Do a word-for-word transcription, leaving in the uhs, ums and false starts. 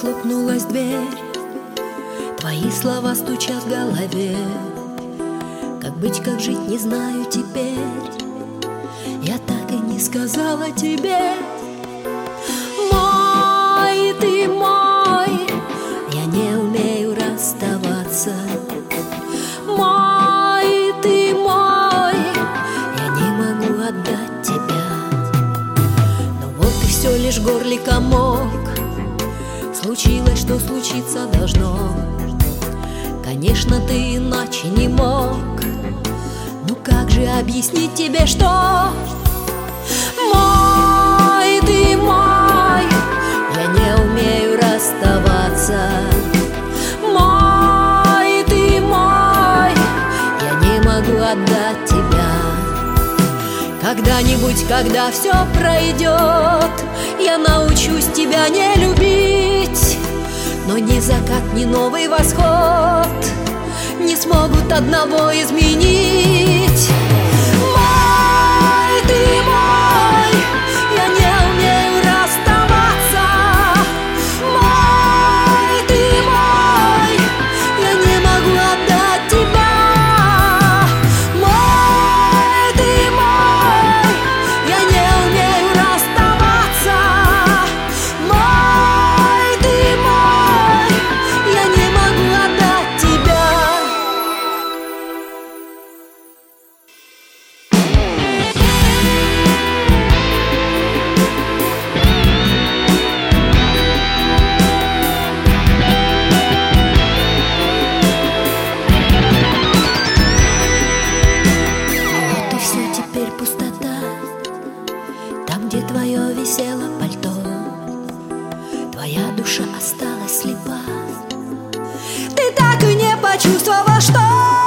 захлопнулась дверь, твои слова стучат в голове. Как быть, как жить, не знаю теперь. Я так и не сказала тебе: мой, ты мой. Я не умею расставаться. Мой, ты мой. Я не могу отдать тебя. Но вот и все лишь в горле комок. Случилось, что случиться должно. Конечно, ты иначе не мог. Ну как же объяснить тебе, что мой, ты мой. Я не умею расставаться. Мой, ты мой. Я не могу отдать тебя. Когда-нибудь, когда все пройдет, я научусь тебя не любить. Но ни закат, ни новый восход не смогут одного изменить. Мой, ты мой. Я не умею расставаться. Мой, ты мой. Я не могу отдать тебя. Мой, ты мой. Я не умею расставаться. Мой, ты мой. Я не могу отдать тебя. Вот и все, теперь пустота. Там, где твое висело пальто, твоя душа осталась слепа. Ты так и не почувствовала, что